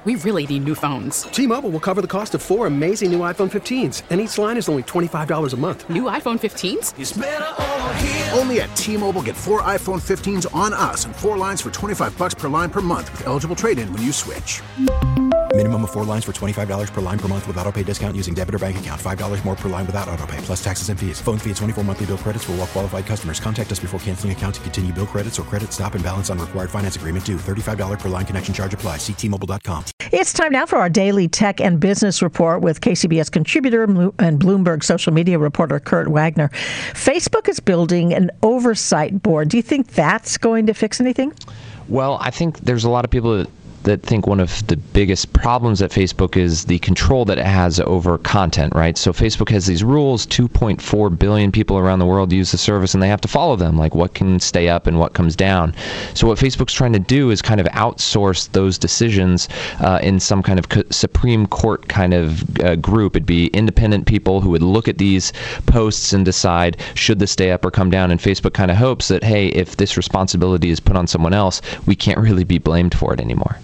We really need new phones. T-Mobile will cover the cost of 4 amazing new iPhone 15s, and each line is only $25 a month. New iPhone 15s? It's better over here. Only at T-Mobile, get 4 iPhone 15s on us and 4 lines for $25 per line per month with eligible trade-in when you switch. Minimum of 4 lines for $25 per line per month with autopay discount using debit or bank account. $5 more per line without autopay, plus taxes and fees. Phone fee at 24 monthly bill credits for well-qualified customers. Contact us before canceling account to continue bill credits or credit stop and balance on required finance agreement due. $35 per line connection charge applies. See T-Mobile.com. It's time now for our daily tech and business report with KCBS contributor and Bloomberg social media reporter Kurt Wagner. Facebook is building an oversight board. Do you think that's going to fix anything? Well, I think there's a lot of people that think one of the biggest problems at Facebook is the control that it has over content, right? So Facebook has these rules, 2.4 billion people around the world use the service, and they have to follow them, like what can stay up and what comes down. So what Facebook's trying to do is kind of outsource those decisions in some kind of Supreme Court kind of group. It'd be independent people who would look at these posts and decide, should this stay up or come down? And Facebook kind of hopes that, hey, if this responsibility is put on someone else, we can't really be blamed for it anymore.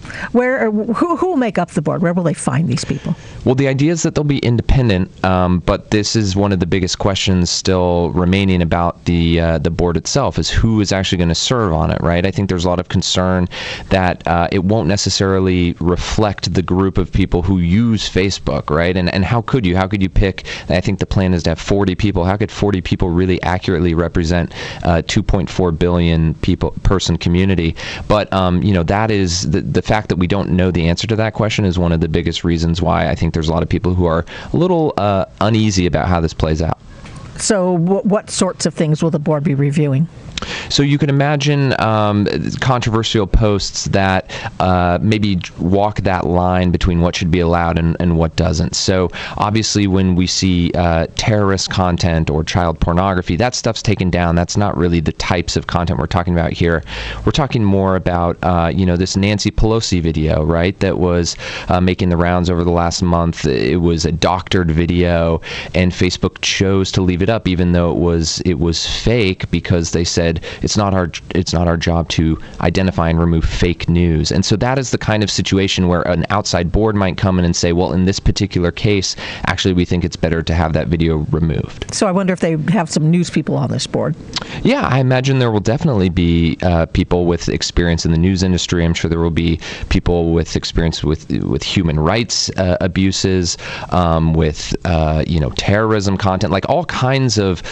Who will make up the board? Where will they find these people? Well, the idea is that they'll be independent, but this is one of the biggest questions still remaining about the board itself, is who is actually going to serve on it, right? I think there's a lot of concern that it won't necessarily reflect the group of people who use Facebook, right? And how could you? How could you pick? I think the plan is to have 40 people. How could 40 people really accurately represent 2.4 billion person community? But that is the fact that we don't know the answer to that question is one of the biggest reasons why I think there's a lot of people who are a little uneasy about how this plays out. So what sorts of things will the board be reviewing? So you can imagine controversial posts that maybe walk that line between what should be allowed and what doesn't. So obviously when we see terrorist content or child pornography, that stuff's taken down. That's not really the types of content we're talking about here. We're talking more about, this Nancy Pelosi video, right, that was making the rounds over the last month. It was a doctored video, and Facebook chose to leave it up even though it was fake, because they said it's not our job to identify and remove fake news. And so that is the kind of situation where an outside board might come in and say, well, in this particular case, actually we think it's better to have that video removed. So I wonder if they have some news people on this board. Yeah, I imagine there will definitely be people with experience in the news industry. I'm sure there will be people with experience with human rights abuses, with terrorism content, like all kinds of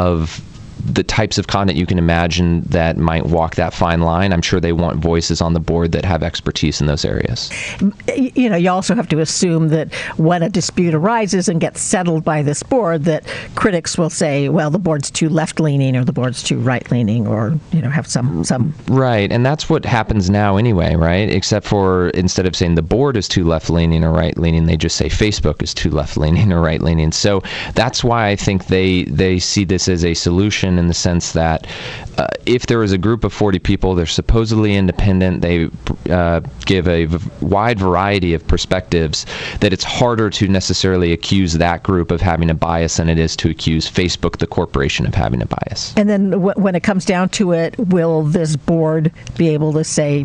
the types of content you can imagine that might walk that fine line. I'm sure they want voices on the board that have expertise in those areas. You also have to assume that when a dispute arises and gets settled by this board, that critics will say, well, the board's too left-leaning or the board's too right-leaning, or have some. Right, and that's what happens now anyway, right? Except for instead of saying the board is too left-leaning or right-leaning, they just say Facebook is too left-leaning or right-leaning. So that's why I think they see this as a solution, in the sense that if there is a group of 40 people, they're supposedly independent, they give a wide variety of perspectives, that it's harder to necessarily accuse that group of having a bias than it is to accuse Facebook, the corporation, of having a bias. And then when it comes down to it, will this board be able to say,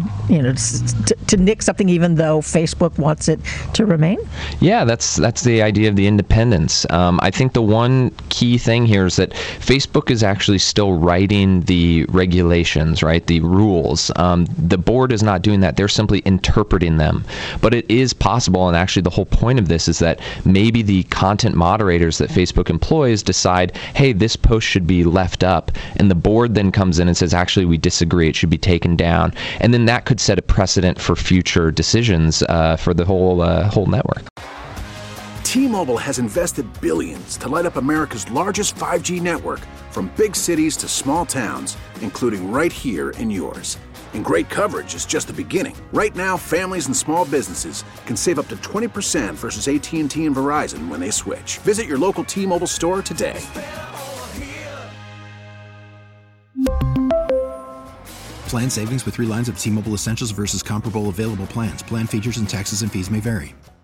to nick something even though Facebook wants it to remain? Yeah, that's the idea of the independence. I think the one key thing here is that Facebook is actually still writing the regulations, right? The rules. The board is not doing that. They're simply interpreting them. But it is possible, and actually the whole point of this is that maybe the content moderators that Facebook employs decide, hey, this post should be left up, and the board then comes in and says, actually, we disagree, it should be taken down. And then that could set a precedent for future decisions for the whole network. T-Mobile has invested billions to light up America's largest 5G network, from big cities to small towns, including right here in yours. And great coverage is just the beginning. Right now, families and small businesses can save up to 20% versus AT&T and Verizon when they switch. Visit your local T-Mobile store today. Plan savings with 3 lines of T-Mobile Essentials versus comparable available plans. Plan features and taxes and fees may vary.